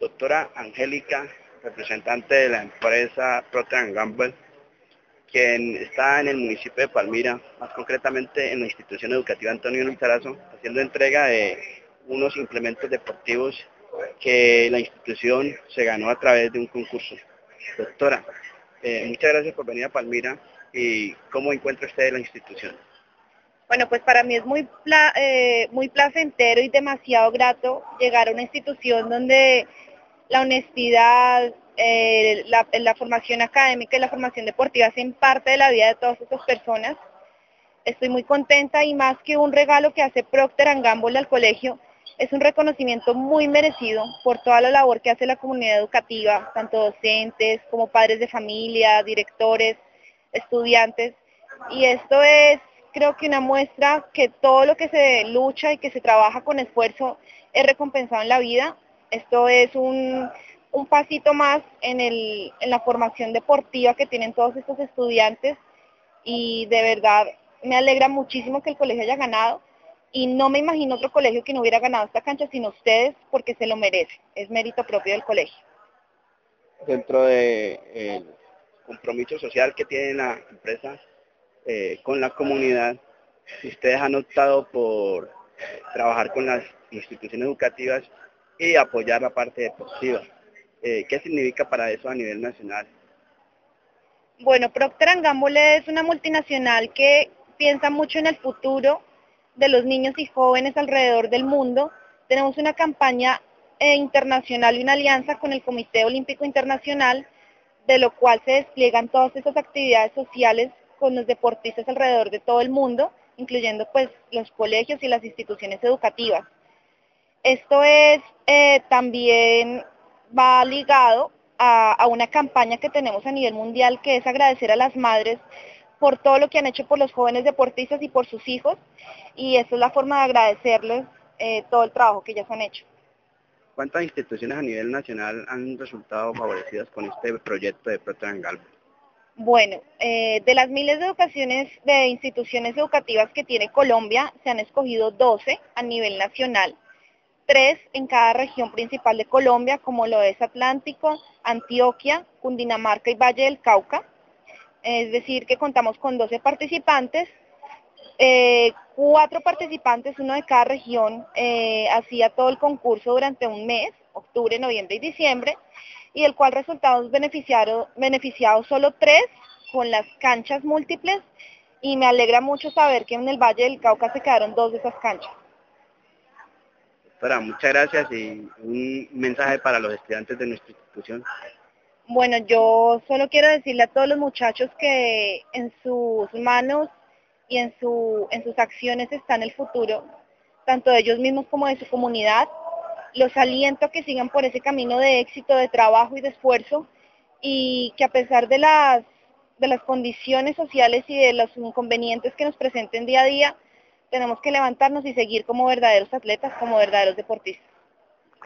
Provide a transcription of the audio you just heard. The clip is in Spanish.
Doctora Angélica, representante de la empresa Procter Gamble, quien está en el municipio de Palmira, más concretamente en la institución educativa Antonio Lizarazo, haciendo entrega de unos implementos deportivos que la institución se ganó a través de un concurso. Doctora, muchas gracias por venir a Palmira y ¿cómo encuentra usted la institución? Bueno, pues para mí es muy placentero y demasiado grato llegar a una institución donde la honestidad, la formación académica y la formación deportiva hacen parte de la vida de todas estas personas. Estoy muy contenta y más que un regalo que hace Procter Gamble al colegio, es un reconocimiento muy merecido por toda la labor que hace la comunidad educativa, tanto docentes como padres de familia, directores, estudiantes. Y esto es, creo que una muestra que todo lo que se lucha y que se trabaja con esfuerzo es recompensado en la vida. Esto es un pasito más en la formación deportiva que tienen todos estos estudiantes y de verdad me alegra muchísimo que el colegio haya ganado y no me imagino otro colegio que no hubiera ganado esta cancha sino ustedes porque se lo merece, es mérito propio del colegio. Dentro del compromiso social que tiene la empresa con la comunidad, ustedes han optado por trabajar con las instituciones educativas y apoyar la parte deportiva. ¿Qué significa para eso a nivel nacional? Bueno, Procter Gamble es una multinacional que piensa mucho en el futuro de los niños y jóvenes alrededor del mundo. Tenemos una campaña internacional y una alianza con el Comité Olímpico Internacional, de lo cual se despliegan todas estas actividades sociales con los deportistas alrededor de todo el mundo, incluyendo pues los colegios y las instituciones educativas. Esto es también va ligado a una campaña que tenemos a nivel mundial que es agradecer a las madres por todo lo que han hecho por los jóvenes deportistas y por sus hijos y esa es la forma de agradecerles todo el trabajo que ellas han hecho. ¿Cuántas instituciones a nivel nacional han resultado favorecidas con este proyecto de Procter Gamble? Bueno, de las miles de instituciones educativas que tiene Colombia, se han escogido 12 a nivel nacional, 3 en cada región principal de Colombia, como lo es Atlántico, Antioquia, Cundinamarca y Valle del Cauca. Es decir, que contamos con 12 participantes, 4 participantes, uno de cada región, hacía todo el concurso durante un mes, octubre, noviembre y diciembre, y el cual resultados beneficiados solo 3 con las canchas múltiples, y me alegra mucho saber que en el Valle del Cauca se quedaron 2 de esas canchas. Doctora, muchas gracias y un mensaje para los estudiantes de nuestra institución. Bueno, yo solo quiero decirle a todos los muchachos que en sus manos y en sus acciones está el futuro, tanto de ellos mismos como de su comunidad. Los aliento a que sigan por ese camino de éxito, de trabajo y de esfuerzo, y que a pesar de las condiciones sociales y de los inconvenientes que nos presenten día a día, tenemos que levantarnos y seguir como verdaderos atletas, como verdaderos deportistas.